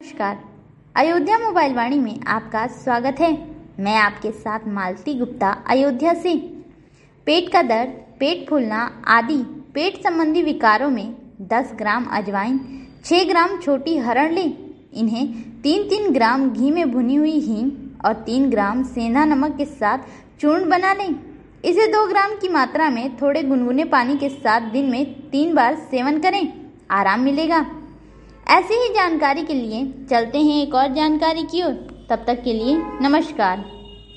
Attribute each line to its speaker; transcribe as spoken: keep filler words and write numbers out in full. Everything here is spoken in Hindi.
Speaker 1: नमस्कार। अयोध्या मोबाइल वाणी में आपका स्वागत है। मैं आपके साथ मालती गुप्ता अयोध्या से। पेट का दर्द, पेट फूलना आदि पेट संबंधी विकारों में दस ग्राम अजवाइन, छह ग्राम छोटी हरड़ लें। इन्हें तीन तीन ग्राम घी में भुनी हुई हींग और तीन ग्राम सेंधा नमक के साथ चूर्ण बना लें। इसे दो ग्राम की मात्रा में थोड़े गुनगुने पानी के साथ दिन में तीन बार सेवन करें, आराम मिलेगा। ऐसी ही जानकारी के लिए चलते हैं एक और जानकारी की ओर। तब तक के लिए नमस्कार।